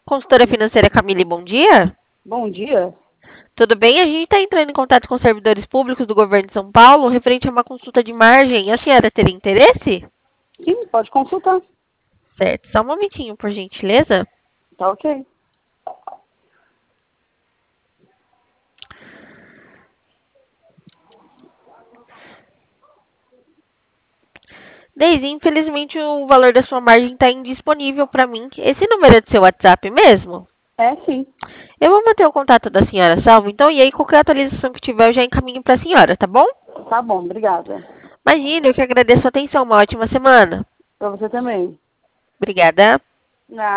Consultora financeira Camille, bom dia. Bom dia. Tudo bem? A gente está entrando em contato com os servidores públicos do governo de São Paulo referente a uma consulta de margem. A senhora teria interesse? Sim, pode consultar. Certo. Só um momentinho, por gentileza. Tá ok. Deise, infelizmente o valor da sua margem está indisponível para mim. Esse número é do seu WhatsApp mesmo? É, sim. Eu vou manter o contato da senhora salvo, então, e aí qualquer atualização que tiver eu já encaminho para a senhora, tá bom? Tá bom, obrigada. Imagina, eu que agradeço a atenção. Uma ótima semana. Pra você também. Obrigada. Nada.